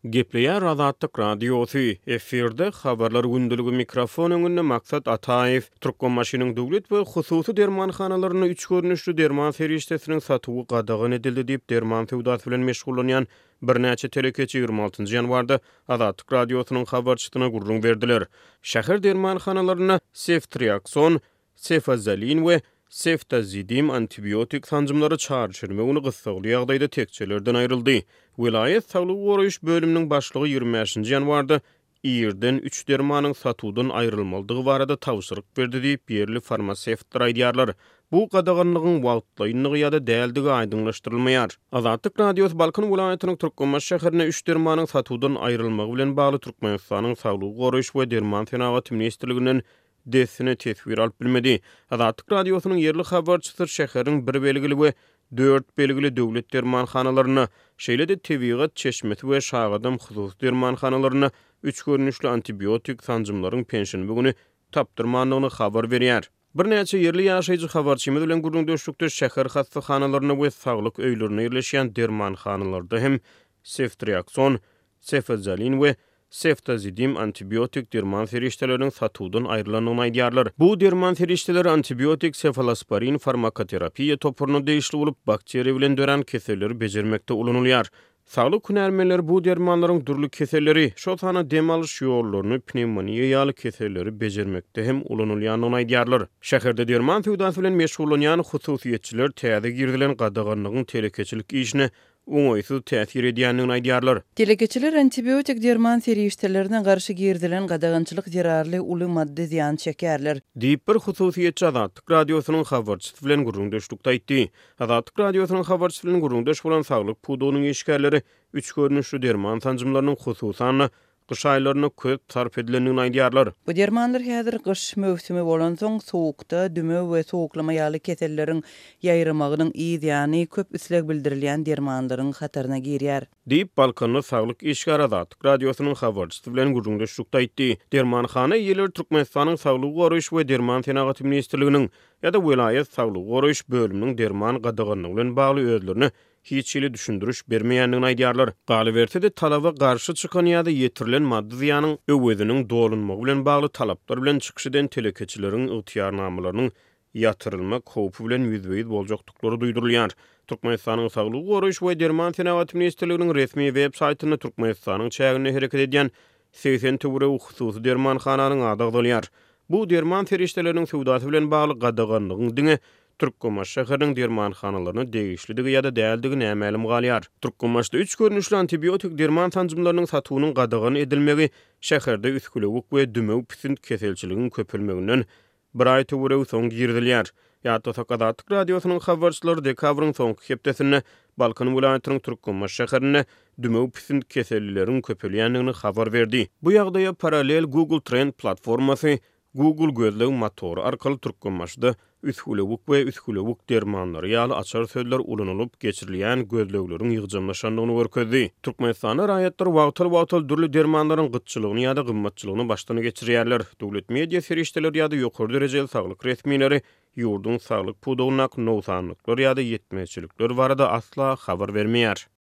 Gepleýär Azatlyk radiosu eferde habarlar gündüligi mikrofon öňünde maksat Ataev Türkmenmaşynyň döwlet we hususy dermanhanalaryna 3 görnüşli derman feriştesiniň satygy gadagan edildi diýip derman tewdaty bilen meşgullanýan birnäçe telekeçi 26-njy ýanwarda Azatlyk radiosynyň habarçysyna gurrun berdiler. Şäher dermanhanalaryna Ceftriaxon, Cefazolin we Ceftazidim antibiotik sanjymlary çağrışyrmagny gysgaly ýagdaýda tekçelerden aýryldy. Vilayet Saglyk goraýyş bölüminiň başlygy 25-nji ýanwarda ýerden 3 dermanyň satuwdan aýrylmalydygy barada tawsyryk berdi diýip ýerli farmasewtlar aýdýarlar. Bu gadaganlygyň wagtlaýynlygy ýa-da däldigi aýdyňlaşdyrylmaýar. Azatlyk radiosy Balkan vilayatynyň Türkmenmaş şäherine 3 dermanyň satuwdan aýrylmagy bilen bagly Türkmenistanyň Saglyk goraýyş we derman tenawaty ministrliginden desine tesbir alyp bilmedi. Azatlyk radiosynyň ýerli habarçysy şäheriň bir belgili we 4 belgili döwlet dermanhanalaryna, şeýle-de Tebigat, Çeşmeti we Şagadam hususy dermanhanalaryna 3 görnüşli antibiotik sanjymlaryň pensiýany tapdyrmanlygyny habar berýär. Bir näçe ýerli ýaşaýjy habarçymyz bilen gurulmuşlukda şäher hastahanalaryna we saglyk öýlerine ýerleşýän dermanhanalarda hem Ceftriaxon, Cefazolin we Ceftazidim antibiotik derman feriştelerinin satuwdan aýrylanyny aýdýarlar. Bu derman ferişteleri antibiotik sefalosporin farmakoterapiýa topuruny değişli bolup bakteriýa bilen dören keselleri bejermekde ulanylýar. Saglyk hünärmenler bu dermanlaryň durly keselleri, şo sana dem alyş ýollaryny, pneumoniýa ýaly keselleri bejermekde hem ulanylýanyny aýdýarlar. Şäherde derman tewdaty bilen meşgullanýan hususiýetçiler täze girdilen gadaganlygyň telekeçilik işine oňoýsuz täsir edýänini aýdýarlar. Telekeçiler antibiotik derman feriştelerine garşy girdilen gadagançylyk zararly uly madde ziýan çekerler. Diýip bir hususiýetçi Azatlyk radiosynyň habarçysy bilen gurrundaşlykda aýtdy. Azatlyk radiosynyň habarçysy bilen gurrundaş bolan saglyk pudunyň işgärleri 3 görnüşli derman sanjymlarynyň hususan gyş aýlaryna köp sarf edilenini aýdýarlar. Bu dermanlar häzir gyş mövsümi bolan soň sowukda düme we sowuklama ýaly keselleriň ýaýramagynyň ýa-ni köp üsleg bildirilýän dermanlaryň hatarına girýär. Diýip Balkanly saglyk işgär Azatlyk radiosynyň habarçysy bilen gurrundaşlykda aýtdy. Dermanhana ýeler Türkmenistanyň Saglyk goraýyş we derman tenawaty ministrliginiň ýa-da vilayet Saglyk goraýyş bölüminiň derman gadaganlygy bilen bagly özlerini hiç ýyly düşündürüş bermeýändigini aýdýarlar. Galybertede talaba garşy çykan ýa-da ýetirilen madde ziýanyň öwediniň dolunmagy bilen bagly talaplar bilen çykyşydan telekeçileriň ygtyýarnamalarynyň ýatyrylmak howpy bilen ýüzbeýiz boljakdyklary duýdurulýar. Türkmenistanyň Saglyk goraýyş we derman tenawaty ministrliginiň resmi web saýtyna Türkmenistanyň çägine hereket edýän 80 töwre hususy dermanhananyň ady ýazylýar. Bu derman ferişteleriniň tewdaty bilen bagly gadaganlygyň diňe Türkmenmaş şäheriniň dermanhanalaryna degişlidigi ýa-da däldigini nämälim galýar. Türkmenmaşda 3 görnüşli antibiotik derman sanjymlarynyň satuwynyň gadagan edilmegi şäherde üskülewik we dümew pisint keselçiligiň köpelmeginden bir aý töwre soň girdilýär. Ýa-da Azatlyk radiosynyň habarçylary dekabrın soňky hepdesinde Balkan vilayatynyň Türkmenmaş şäherine dümew pisint kesellileriň köpelýändigini habar berdi. Bu ýagdaýa paralel Google Trend platformasy Google gözlew motoru arkaly Türkmenmaşda üskülewik we üskülewik dermanlary ýaly açar sözler ulanylyp geçirilýän gözlewleriň ýygjamlaşandygyny görkezdi. Türkmenistanda raýatlar wagtal durly dermanlaryň gytçylygyny ýa-da gymmatçylygyny başdan geçirýärler. Döwlet media ferişteleri ýa-da ýokary derejeli saglyk resmileri ýurdun saglyk pudugyna nowsanlyklar ýa-da ýetmeçilikler barada asla habar bermeýär.